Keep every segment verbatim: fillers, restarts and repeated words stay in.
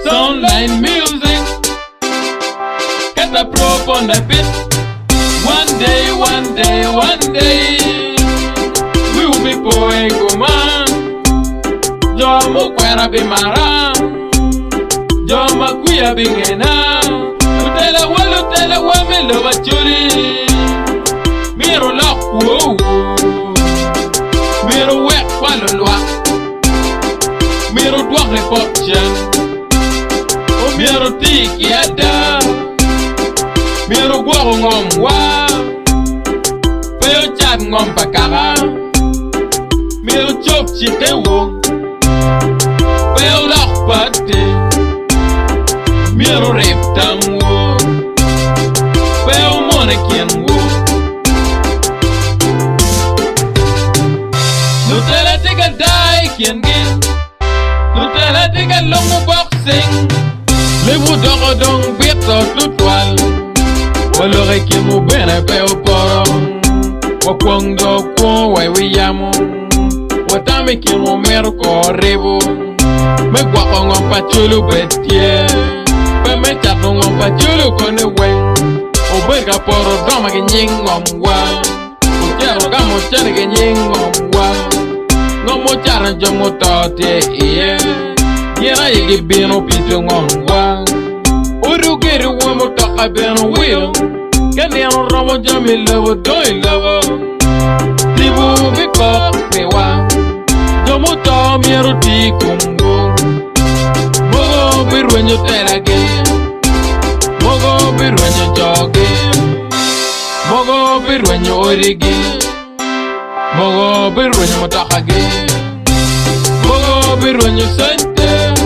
Soundline music. Get a prop on the beat. One day, one day, one day, we will be boy man. Jomo kwera be mara. Joma kuya bingena. Utela wala utela wame lo bachuri. Miro la wo. Miro wek wala lwa. Miro dwak repotchen. O miro tiki ada. Miro gwa ngom wa. Peo chat ngom pakara. Miro chop chite wo. Peo lak pate. Miro rep tang wo. Peo mone kien wo. Nutella tika dai kien gin. Nutella tika longu boxing. Lewu dogo dong bito tutwal. Walore kimu bene peo poro. Wakwongo kwa waiwiyamu. Watame kimu merko ribu. Megwa ongo pachulu betie. Peme chato ngo pachulu kone weng. Oberga poro doma ke nyingom wa. Uchero gamo chere ke nyingom wa. Ngomo chara jongo tote iye. Yera yegi bino pito ngom wa. Urugiri wemo toka beno will. Kani ano ramo jami lewo doi lewo. Tibu biko pewa. Jomo to miero ti kumbo. Mogo birwenyo terage. Mogo birwenyo joge. Mogo birwenyo origi. Mogo birwenyo motakage. Mogo birwenyo sente.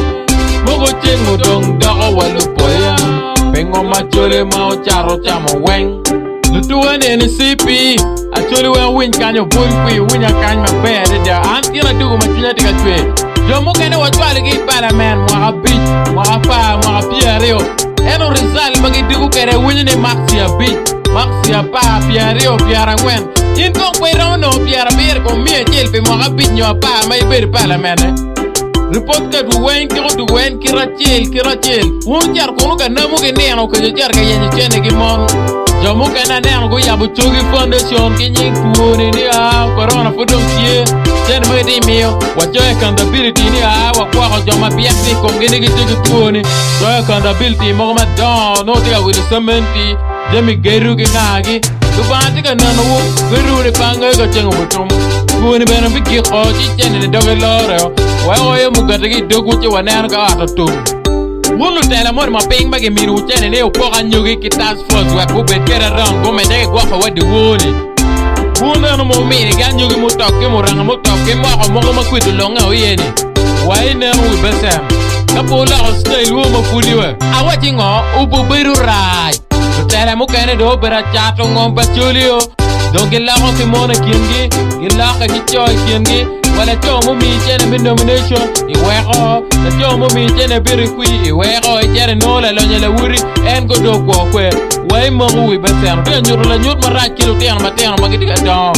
Mogo chengo dong dako walupoya. Pengo machole mao charo chamo weng. Lutuan ene C P. Actually when win kanyo bulkwi winya kanya bere da. Antira dugu machunya tika chwe. Jomo kene wachwali ki para man. Mwaka bitch, mwaka pa, mwaka pierio. Eno rizal magi dugu kere winya ne maxia bitch. Maxia pa, pierio, piara ngwen. Intong kwe rono piara bir ko mie chilpe mwaka bitch nyo pa. May bir pala mene. Report ka du wen kiro du wen kira chil kira chil. Wun jar kono ka namu ke neno ka jar ka yenye chene ki mon. Jomo ka na neno ko yabu chogi foundation ki nying tuone ni a corona fudum kie. Chene mo di mio. Wacho accountability ni a wa kwa ko joma biasi ko ngene ki chogi tuone. So accountability mo ma don no tiga with cementi. Jemi geru ki ngagi. Du banti ka nano wo geru re panga ka chengo butum. Tuone bena bigi ko chi chene ni doge lore. Wayo mugata ki dogu che wanana ka atatum. Wulu tela mo ma ping bagi miru chene ne upoka nyugi ki task force wa ku bet kera round go mede gwa fa wadi woni. Wulu no mo miri ga nyugi mo tokke mo ranga mo tokke mo ko mo ma kwidu longa oyeni. Wai ne wi besam. Ka pola style wo mo fudiwe. Awaji ngo ubu biru rai. Tela mo kene do bera chato ngom bachulio. Do gila ko ki mo na kingi, gila ka ki choy kingi. Wala chomo mi chene mi nomination iweko la chomo mi chene biri kui iweko ichere nola lonye la wuri en go do kwa kwe wai mongu wi beseno de nyuru la nyut mara kilo tian mateno magiti ka don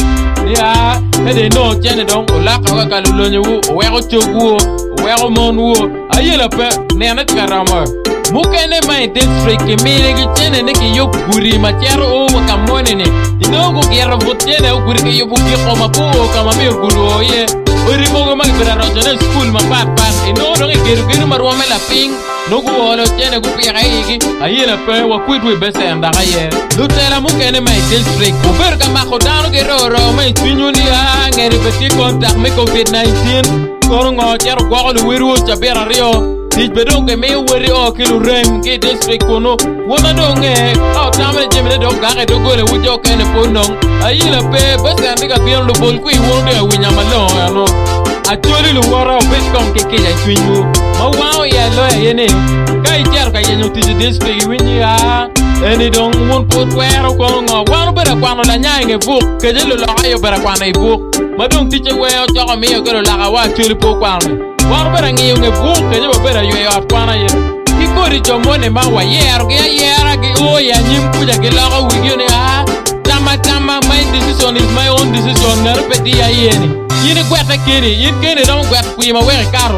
ya ede no chene don ola ka ka lonye wu weko chogu weko monu ayela pe nena karama mukene mai district ke mire ki chene ne ki yok guri ma chero o makamone ne inongo kera votene o guri ke yobu ki koma po kama me guru oye ori mogo mag bera rojane school ma pat pat ino donge geru geru marwa me la ping no go wolo chene ku pira yigi ayela pe wa kwitwe bese anda gaye lutela mukene mai district ku ber ka ma khodano ke roro mai twinyuni a ngere beti contact me covid nineteen korongo chero gwa lu wiru cha bera rio Tij bedong ke me wori o kilu rem ke district kono wona donge o tamle jemle dong gare do gore wujo kene ponong ayila pe bese andika bion lo bol ku wonde winya malo ano acholi lu wora o bet kom ke ke ya twingu ma wao ya lo yene kai jar ka yenyo tij district winya eni dong won pot wero kono ngo wano bera kwano la nyaange buk ke jelo lo ayo bera kwano i buk ma dong tije weo choko me yo gero la ga wa choli po kwano Waro bera ngiyo nge buk kenye wa bera yue ya atwana ye Kikori jomone ma wa yer Gya yera ki o ya nyim kuja Gila ka wigyo ni ah Tama tama my decision is my own decision Ngarupeti ya yeni Yini gweta kini Yin kini dama gweta kuyi ma wege karo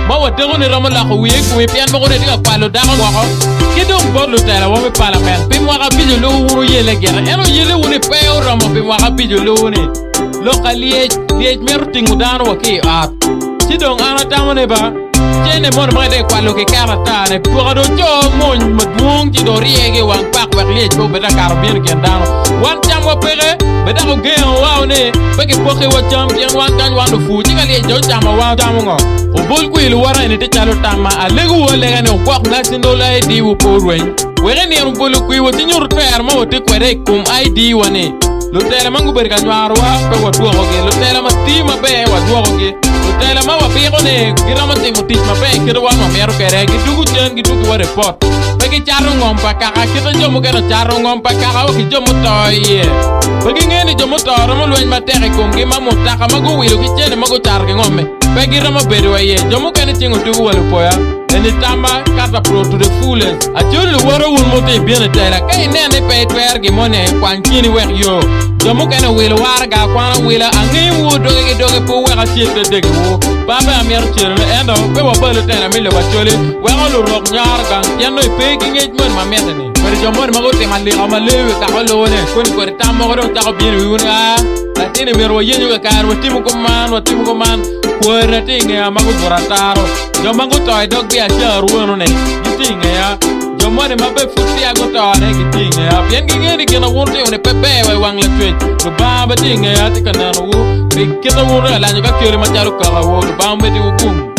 ma wa de ne ramo la ko wi ko pian ma ko de ka palo da ko ko ki do bor lu tela wa me parlement pe mo ga bijo lo wuro yele gere eno yele woni pe o ramo pe mo ga bijo lo woni lokalie liej mertingu dano wa ki at ti dong ana tamone ba jene mon ma de kwalo ke karata ne pour do jo mon madung ti do riege wan pak wa liej bo beta karbien ken dano wan jam wa pere beta ko ge wa ne be ke poke wa jam bien wan kan wan do fu ti ga liej jo jam wa jam ngo o bol ku il wara ne te chalo tama alegu wo le ga ne ko na sindo la di wo porwen were ne ru bol ku wo ti nyur ter ma wo te kwere kum id wane lo tele mangu ber ka nyaro wa pe wa duo ge lo tele ma ti ma be wa duo ge lo tele ma wa pe ko ne gira ma ti muti ma be ke wa ma mero kere gi dugu jen gi dugu wa report pe ki charo ngom pa ka ka ki to jo mo ke no charo ngom pa ka ka ki jo mo to ye pe ki ngeni jo mo to ro mo lwen ma tere ko ngi ma mo ta ka ma go wi lo ki chen ma go char ge ngome pe gira ma be wa ye jo mo ke ne tingu dugu wa lo poya eni tamba kata pro to the fullest a jolo woro won mo te bien tele kay ne ne pe twer gi mo ne kwan kini wer yo jomo kana welo warga kwana wela angi wo doge doge po wera chete dege wo baba amer chele endo be wo balo tena milo bachole we ngolo rok nyar gang yano pe gi ngej mon ma metene per jomo ma go te mali amalewe ka holo ne kon ko tammo go ta ko bien wi wona la tene mero yenyo ka kar watimu ko man watimu ko man ko ratinge amago borataro jomo go to dog bi a charu wono ne gitinge ya jomo ne mabe futi agoto ne gitinge ya bien gi ngeni kena wonte one pepe we wang le twe lo baba tinge ya tikana no be kena wona la nya ka kere ma charu ka wo lo bamba di hukum